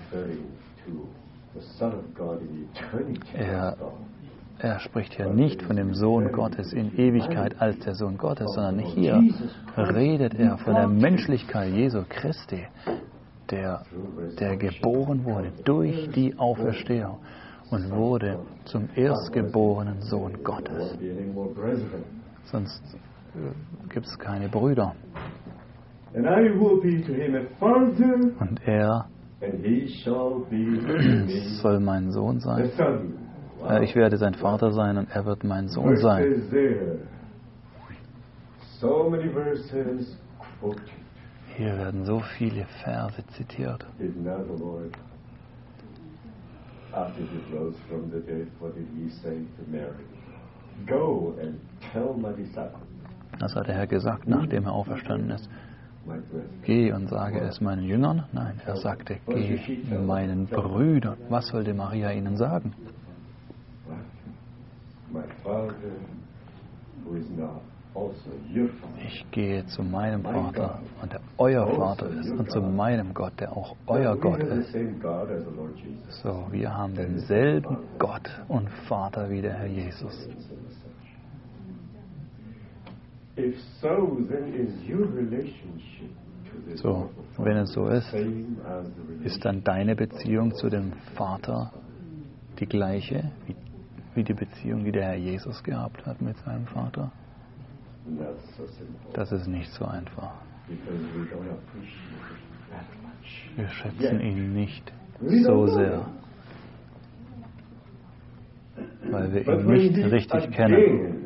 Er, er spricht hier nicht von dem Sohn Gottes in Ewigkeit als der Sohn Gottes, sondern hier redet er von der Menschlichkeit Jesu Christi, der, der geboren wurde durch die Auferstehung und wurde zum erstgeborenen Sohn Gottes. Sonst äh, gibt es keine Brüder. Und er soll mein Sohn sein. Äh, ich werde sein Vater sein und er wird mein Sohn sein. Hier werden so viele Verse zitiert. After he rose from the dead, what did he say to Mary? Go and tell my disciples. Das hat der Herr gesagt, nachdem er auferstanden ist. Geh und sage es meinen Jüngern. Nein, er sagte, geh meinen Brüdern. Was sollte Maria ihnen sagen? Ich gehe zu meinem Vater und der euer Vater ist und zu meinem Gott, der auch euer Gott ist. So, wir haben denselben Gott und Vater wie der Herr Jesus. So, wenn es so ist, ist dann deine Beziehung zu dem Vater die gleiche wie, wie die Beziehung, die der Herr Jesus gehabt hat mit seinem Vater? Das ist nicht so einfach. Wir schätzen ihn nicht so sehr, weil wir ihn nicht richtig kennen.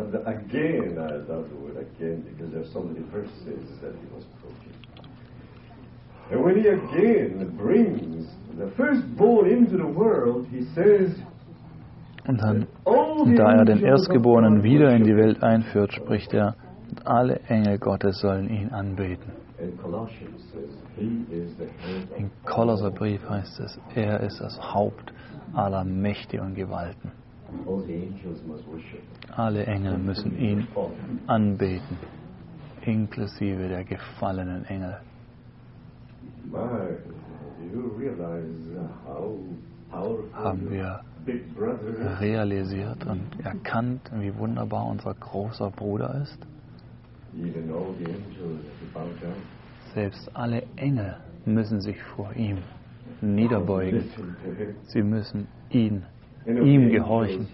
And when he again brings the firstborn into the world, he says, Und dann, und da er den Erstgeborenen wieder in die Welt einführt, spricht er, alle Engel Gottes sollen ihn anbeten. Im Kolosserbrief heißt es, er ist das Haupt aller Mächte und Gewalten. Alle Engel müssen ihn anbeten, inklusive der gefallenen Engel. Haben wir realisiert und erkannt, wie wunderbar unser großer Bruder ist? Selbst alle Engel müssen sich vor ihm niederbeugen. Sie müssen ihn, ihm gehorchen.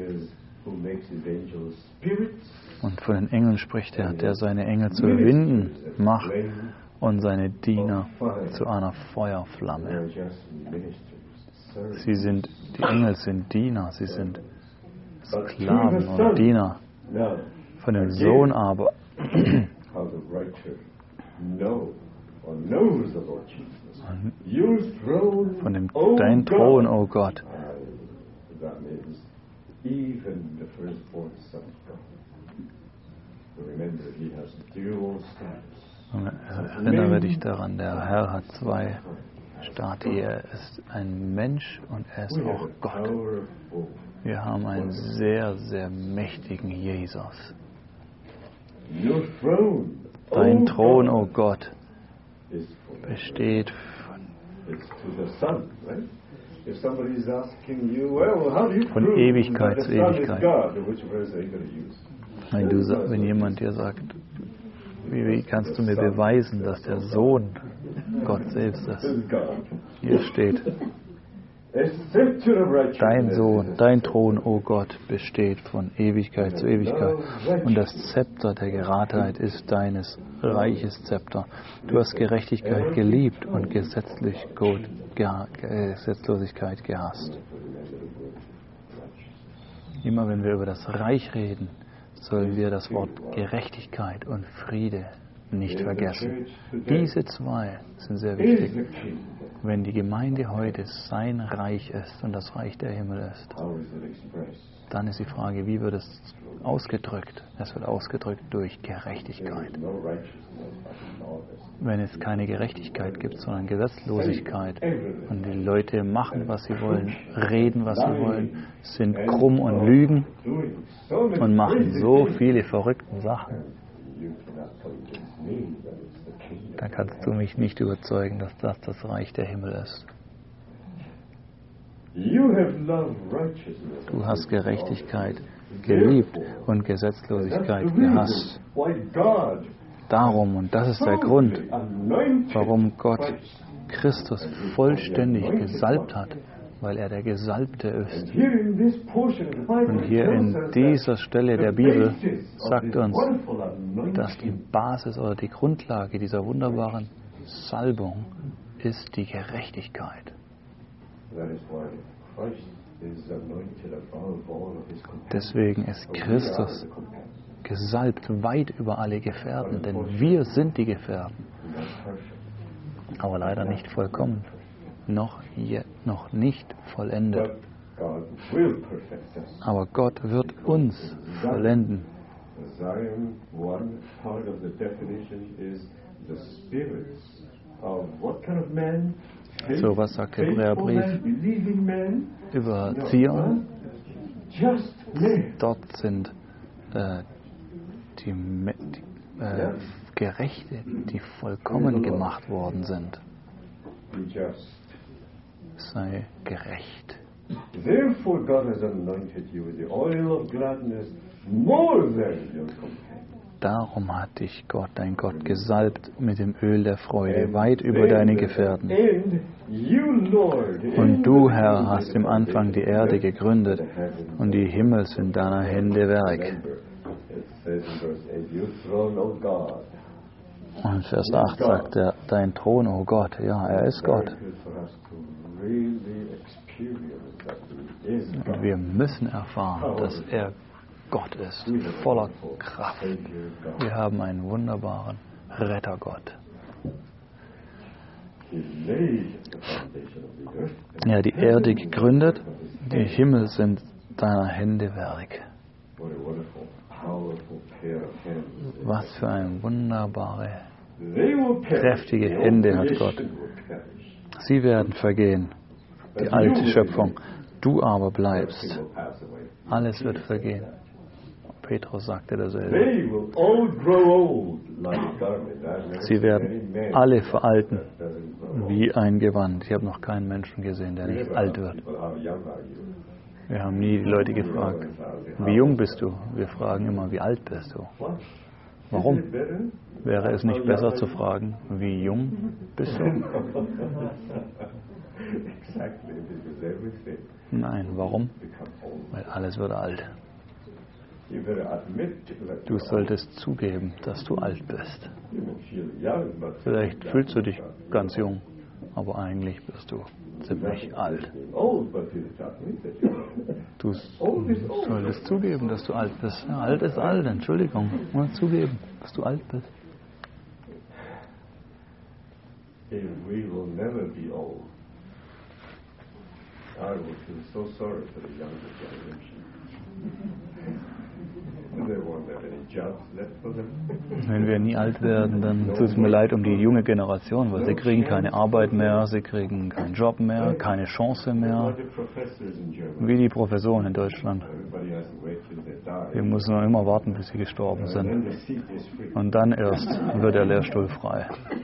Und von den Engeln spricht er, der seine Engel zu Winden macht und seine Diener zu einer Feuerflamme. Sie sind, die Engel sind Diener, sie sind Sklaven oder Diener. Von dem Sohn aber, von dem dein Thron, o Gott. Erinnere dich daran, der Herr hat zwei Stati. Er ist ein Mensch und er ist auch Gott. Wir haben einen sehr, sehr mächtigen Jesus. Dein Thron, o Gott, besteht von Ewigkeit zu Ewigkeit. Wenn, du, wenn jemand dir sagt, wie, wie kannst du mir beweisen, dass der Sohn Gott selbst ist? Hier steht, dein Sohn, dein Thron, o Gott, besteht von Ewigkeit zu Ewigkeit. Und das Zepter der Geradheit ist deines Reiches Zepter. Du hast Gerechtigkeit geliebt und Gesetzlosigkeit gehasst. Immer wenn wir über das Reich reden, sollen wir das Wort Gerechtigkeit und Friede nicht vergessen. Diese zwei sind sehr wichtig. Wenn die Gemeinde heute sein Reich ist und das Reich der Himmel ist, dann ist die Frage, wie wird es ausgedrückt? Es wird ausgedrückt durch Gerechtigkeit. Wenn es keine Gerechtigkeit gibt, sondern Gesetzlosigkeit und die Leute machen, was sie wollen, reden, was sie wollen, sind krumm und lügen und machen so viele verrückte Sachen, dann kannst du mich nicht überzeugen, dass das das Reich der Himmel ist. Du hast Gerechtigkeit geliebt und Gesetzlosigkeit gehasst. Darum, und das ist der Grund, warum Gott Christus vollständig gesalbt hat, weil er der Gesalbte ist. Und hier in dieser Stelle der Bibel sagt uns, dass die Basis oder die Grundlage dieser wunderbaren Salbung ist die Gerechtigkeit. Deswegen ist Christus gesalbt weit über alle Gefährten, denn wir sind die Gefährten. Aber leider nicht vollkommen. Noch, je, noch nicht vollendet. Aber Gott wird uns vollenden. So, was sagt der Hebräerbrief über Zion? Dort sind äh, die, die äh, Gerechte, die vollkommen gemacht worden sind. Sei gerecht. Therefore God has anointed you with the oil of gladness more than your companions. Darum hat dich Gott, dein Gott, gesalbt mit dem Öl der Freude, weit über deine Gefährten. Und du, Herr, hast im Anfang die Erde gegründet, und die Himmel sind deiner Hände Werk. Und Vers acht sagt er, dein Thron, o Gott, ja, er ist Gott. Und wir müssen erfahren, dass er Gott ist, voller Kraft. Wir haben einen wunderbaren Rettergott. Er hat die Erde gegründet, die Himmel sind deiner Hände Werk. Was für eine wunderbare, kräftige Hände hat Gott. Sie werden vergehen, die alte Schöpfung. Du aber bleibst. Alles wird vergehen. Petrus sagte dasselbe. Sie werden alle veralten wie ein Gewand. Ich habe noch keinen Menschen gesehen, der nicht alt wird. Wir haben nie die Leute gefragt, wie jung bist du? Wir fragen immer, wie alt bist du? Warum? Wäre es nicht besser zu fragen, wie jung bist du? Nein, warum? Weil alles wird alt. Du solltest zugeben, dass du alt bist. Vielleicht fühlst du dich ganz jung, aber eigentlich bist du ziemlich alt. Du solltest zugeben, dass du alt bist. Ja, alt ist alt, Entschuldigung. Mal zugeben, dass du alt bist. We will never be old. I will feel so sorry for the younger generation. They won't have any jobs left for them. Wenn wir nie alt werden, dann tut es mir leid um die junge Generation, weil sie kriegen keine Arbeit mehr, sie kriegen keinen Job mehr, keine Chance mehr. Wie die Professoren in Deutschland. Wir müssen noch immer warten, bis sie gestorben sind. Und dann erst wird der Lehrstuhl frei.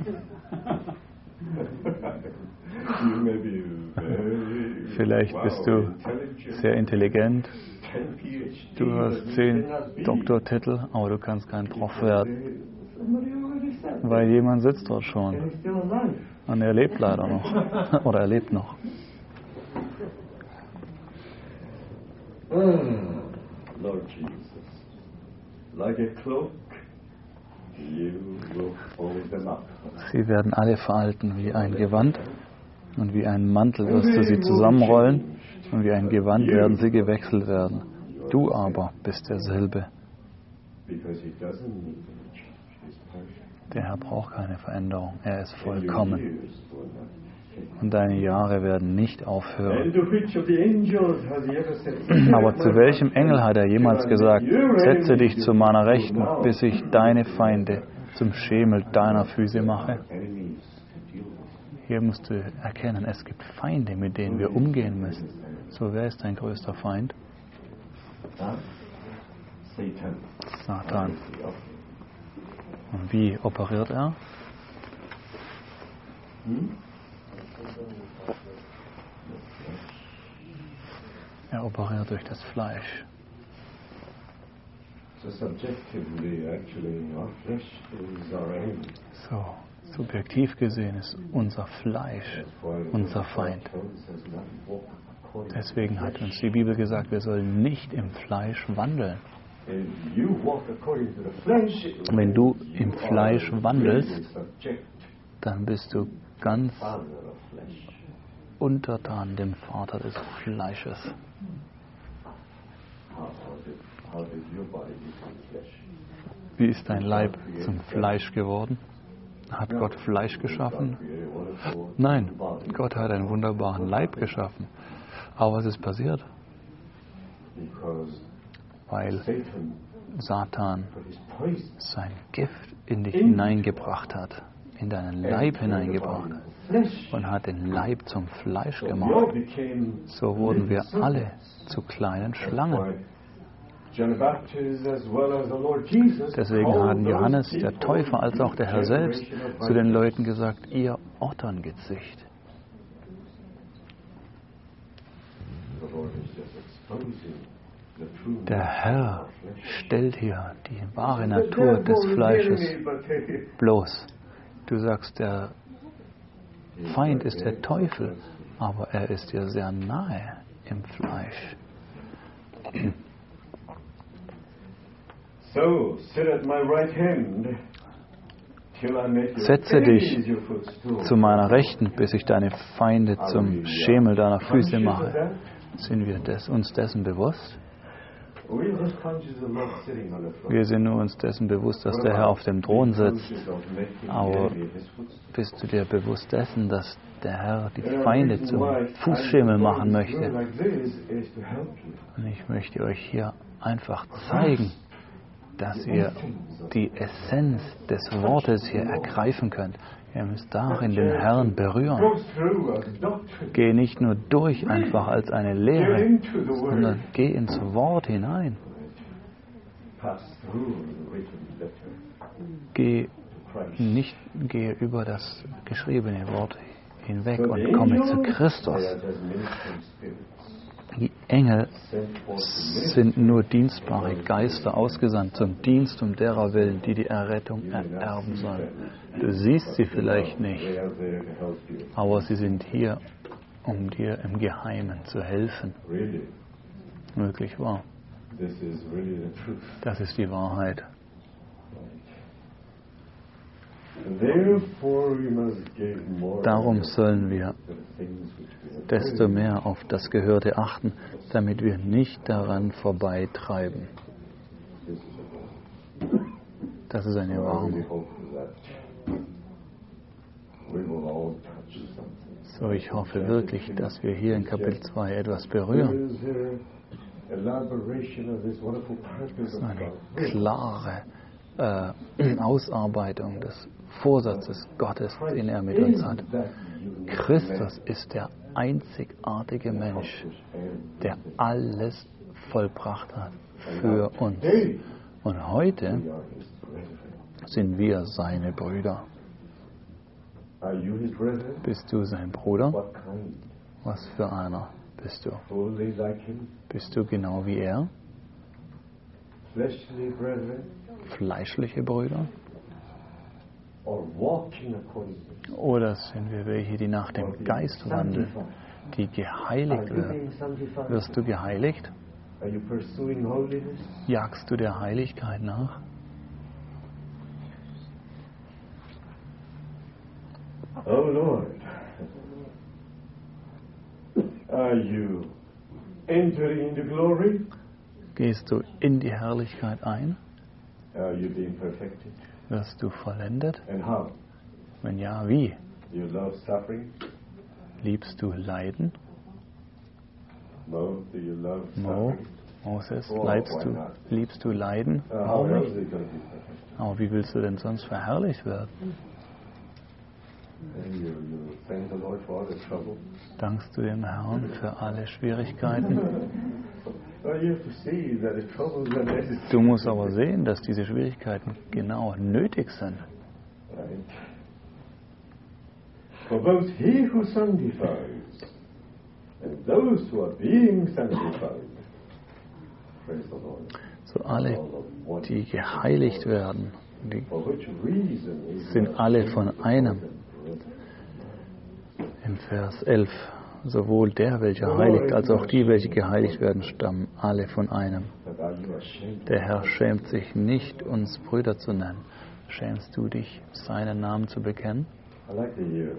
Vielleicht bist du sehr intelligent, du hast zehn Doktortitel, aber du kannst kein Prof werden, weil jemand sitzt dort schon und er lebt leider noch oder er lebt noch. Lord Jesus, like a cloak, you will fold them up. Sie werden alle veralten wie ein Gewand und wie ein Mantel wirst du sie zusammenrollen und wie ein Gewand werden sie gewechselt werden. Du aber bist derselbe. Der Herr braucht keine Veränderung, er ist vollkommen. Und deine Jahre werden nicht aufhören. Aber zu welchem Engel hat er jemals gesagt, setze dich zu meiner Rechten, bis ich deine Feinde zum Schemel deiner Füße mache? Hier musst du erkennen, es gibt Feinde, mit denen wir umgehen müssen. So, wer ist dein größter Feind? Satan. Und wie operiert er? Er operiert durch das Fleisch. So, subjektiv gesehen ist unser Fleisch unser Feind. Deswegen hat uns die Bibel gesagt, wir sollen nicht im Fleisch wandeln. Wenn du im Fleisch wandelst, dann bist du ganz untertan dem Vater des Fleisches. Wie ist dein Leib zum Fleisch geworden? Hat Gott Fleisch geschaffen? Nein, Gott hat einen wunderbaren Leib geschaffen. Aber was ist passiert? Weil Satan sein Gift in dich hineingebracht hat, in deinen Leib hineingebracht und hat den Leib zum Fleisch gemacht. So wurden wir alle zu kleinen Schlangen. Deswegen haben Johannes, der Täufer, als auch der Herr selbst zu den Leuten gesagt, ihr Otterngezücht. Der Herr stellt hier die wahre Natur des Fleisches bloß. Du sagst, der Feind ist der Teufel, aber er ist dir sehr nahe im Fleisch. Setze dich zu meiner Rechten, bis ich deine Feinde zum Schemel deiner Füße mache. Sind wir des, uns dessen bewusst? Wir sind nur uns dessen bewusst, dass der Herr auf dem Thron sitzt. Aber bist du dir bewusst dessen, dass der Herr die Feinde zum Fußschemel machen möchte? Und ich möchte euch hier einfach zeigen, dass ihr die Essenz des Wortes hier ergreifen könnt. Ihr müsst darin den Herrn berühren. Geh nicht nur durch einfach als eine Lehre, sondern geh ins Wort hinein. Geh nicht, gehe über das geschriebene Wort hinweg und komme zu Christus. Die Engel sind nur dienstbare Geister, ausgesandt zum Dienst um derer willen, die die Errettung ererben sollen. Du siehst sie vielleicht nicht, aber sie sind hier, um dir im Geheimen zu helfen. Wirklich wahr. Das ist die Wahrheit. Darum sollen wir desto mehr auf das Gehörte achten, damit wir nicht daran vorbeitreiben. Das ist eine Warnung. So, ich hoffe wirklich, dass wir hier in Kapitel zwei etwas berühren. Das ist eine klare äh, Ausarbeitung des Vorsatzes Gottes, den er mit uns hat. Christus ist der einzigartige Mensch, der alles vollbracht hat für uns. Und heute sind wir seine Brüder. Bist du sein Bruder? Was für einer bist du? Bist du genau wie er? Fleischliche Brüder? Oder sind wir welche, die nach dem Geist wandeln, die geheiligt werden? Wirst du geheiligt? Jagst du der Heiligkeit nach? Oh Lord, are you entering into glory? Gehst du in die Herrlichkeit ein? Are you being perfected? Wirst du vollendet? And how? Wenn ja, wie? Do you love suffering? Liebst du Leiden? Mo, do you love Mo, suffering? Moses, Oh, leidst why du, not? liebst du Leiden? Uh, how Warum else nicht? is it going to be perfect? Aber wie willst du denn sonst verherrlicht werden? And you, you thank the Lord for all the trouble. Dankst du dem Herrn für alle Schwierigkeiten? Well, you have to see that the troubles are necessary. Du musst aber sehen, dass diese Schwierigkeiten genau nötig sind. Right. For both he who sanctifies and those who are being sanctified, praise the Lord. So alle, die geheiligt werden, die For which reason is sind alle von einem. Im Vers elf. Sowohl der, welcher heiligt, als auch die, welche geheiligt werden, stammen alle von einem. that are you ashamed? Der Herr schämt sich nicht, uns Brüder zu nennen. Schämst du dich, seinen Namen zu bekennen? I like to hear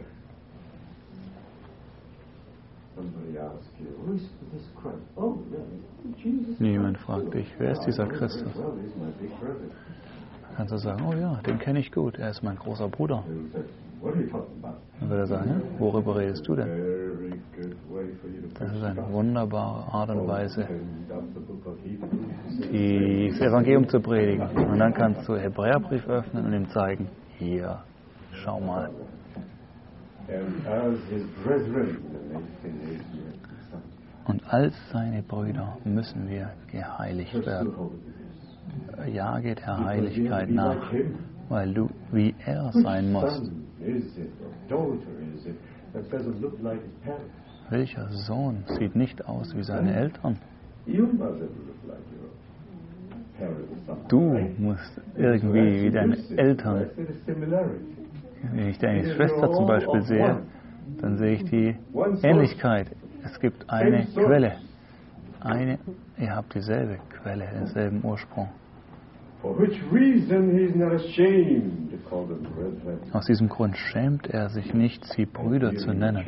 somebody ask you, who is this Christ? Oh, yeah, Jesus. Niemand fragt dich, wer ist dieser Christus? Well, he's my big brother. Dann kannst du sagen, oh ja, den kenne ich gut, er ist mein großer Bruder. And he said, what are you talking about? Dann wird er sagen, ja, worüber redest du denn? Very good way for you to Das ist preach eine the gospel. wunderbare Art und Weise, And up the book of Hebrews. die- das Evangelium zu predigen. Und dann kannst du Hebräerbrief öffnen und ihm zeigen, hier, schau mal. And as his brethren, the next thing is you. Und als seine Brüder müssen wir geheiligt werden. Jage der Heiligkeit nach, weil du wie er sein musst. Is it or daughter is it that doesn't look like his parents? Welcher Sohn sieht nicht aus wie seine Eltern? You mustn't look like your parents. Du musst irgendwie wie deine Eltern. I see the similarity. Wenn ich deine Schwester zum Beispiel sehe, dann sehe ich die Ähnlichkeit. Es gibt eine Quelle. Eine, ihr habt dieselbe Quelle, denselben Ursprung. For which reason he is not ashamed to call them brethren. Aus diesem Grund schämt er sich nicht, sie Brüder zu nennen.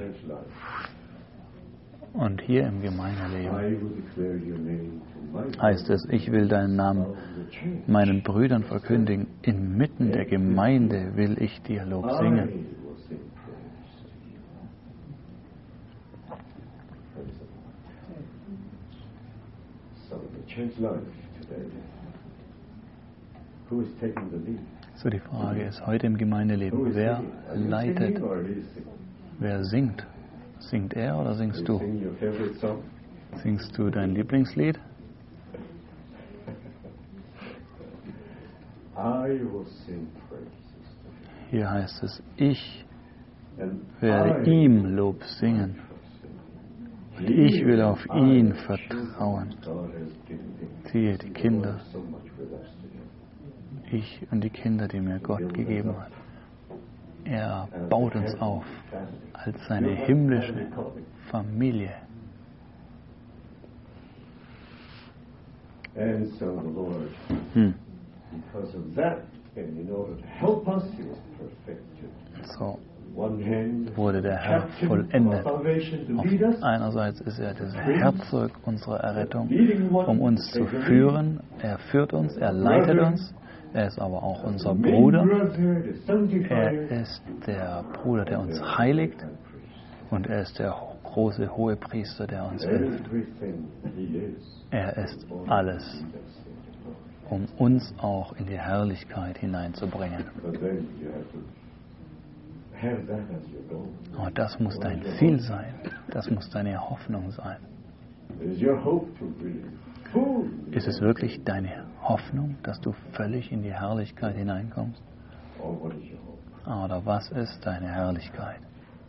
Und hier im Gemeindeleben I will declare your name to my heißt es, ich will deinen Namen meinen Brüdern verkündigen. Inmitten der Gemeinde will ich dir Lob I singen. will sing praise to you. Praise the Lord. So the church life today. Who is taking the lead? So die Frage ist heute im Who Gemeindeleben, is wer singing? Are you leitet, singing or he is singing? wer singt? Singt er oder Are singst you du? singing your favorite song? Singst du dein Lieblingslied? I will sing praises to Hier heißt es, ich you. And werde I ihm Lob singen. Und ich will auf ihn vertrauen. Siehe, die Kinder, ich und die Kinder, die mir Gott gegeben hat. Er baut uns auf als seine himmlische Familie. Hm. So wurde der Herr vollendet. Auf einerseits ist er das Herzog unserer Errettung, um uns zu führen. Er führt uns, er leitet uns. Er ist aber auch unser Bruder. Er ist der Bruder, der uns heiligt. Und er ist der große Hohepriester, der uns hilft. Er ist alles, um uns auch in die Herrlichkeit hineinzubringen. Aber das muss dein Ziel sein. Das muss deine Hoffnung sein. Ist es wirklich deine Hoffnung, dass du völlig in die Herrlichkeit hineinkommst? Oder was ist deine Herrlichkeit?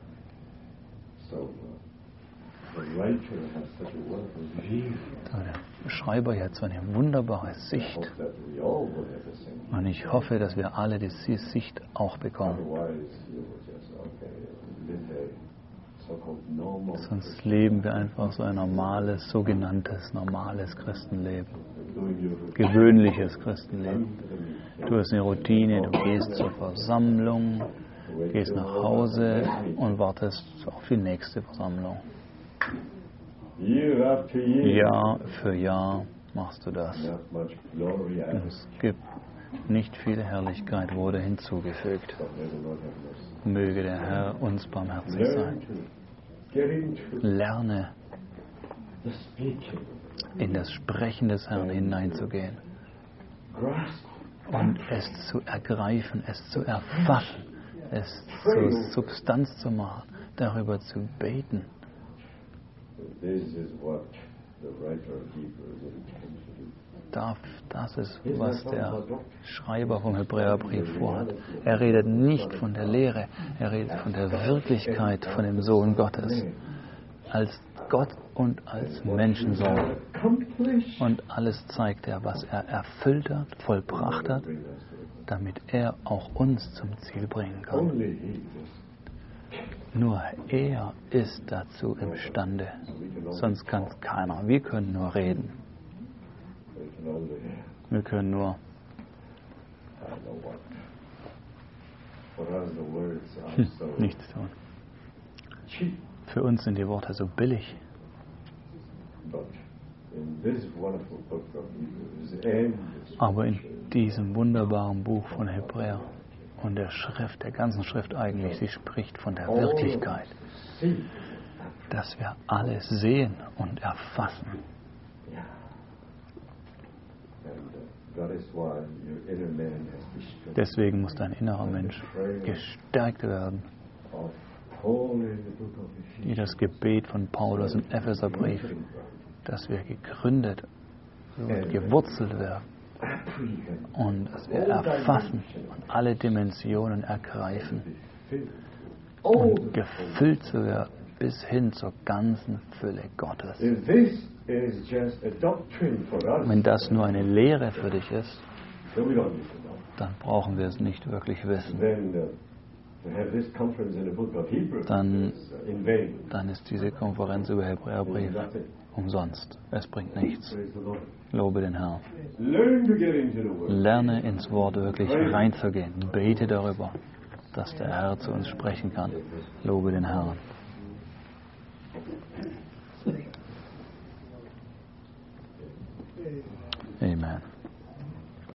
Der Schreiber hat so eine wunderbare Sicht. Und ich hoffe, dass wir alle diese Sicht auch bekommen. Sonst leben wir einfach so ein normales, sogenanntes normales Christenleben. Gewöhnliches Christenleben. Du hast eine Routine, du gehst zur Versammlung, gehst nach Hause und wartest auf die nächste Versammlung. Jahr für Jahr machst du das. Es gibt nicht viel Herrlichkeit, wurde hinzugefügt. Möge der Herr uns barmherzig sein. Lerne, in das Sprechen des Herrn hineinzugehen und es zu ergreifen, es zu erfassen, es zur Substanz zu machen, darüber zu beten. Das ist, was der Schreiber vom Hebräerbrief vorhat. Er redet nicht von der Lehre, er redet von der Wirklichkeit von dem Sohn Gottes. Als Gott und als Menschensohn. Und alles zeigt er, was er erfüllt hat, vollbracht hat, damit er auch uns zum Ziel bringen kann. Nur er ist dazu imstande. Sonst kann es keiner. Wir können nur reden. Wir können nur hm, nichts tun. Für uns sind die Worte so billig. Aber in diesem wunderbaren Buch von Hebräer und der Schrift, der ganzen Schrift eigentlich, sie spricht von der Wirklichkeit, dass wir alles sehen und erfassen. Deswegen muss dein innerer Mensch gestärkt werden. Wie das Gebet von Paulus im Epheserbrief, dass wir gegründet und gewurzelt werden und dass wir erfassen und alle Dimensionen ergreifen und gefüllt zu werden bis hin zur ganzen Fülle Gottes. Wenn das nur eine Lehre für dich ist, dann brauchen wir es nicht wirklich wissen. Dann, dann ist diese Konferenz über Hebräerbrief umsonst. Es bringt nichts. Lobe den Herrn. Lerne ins Wort wirklich reinzugehen. Bete darüber, dass der Herr zu uns sprechen kann. Lobe den Herrn.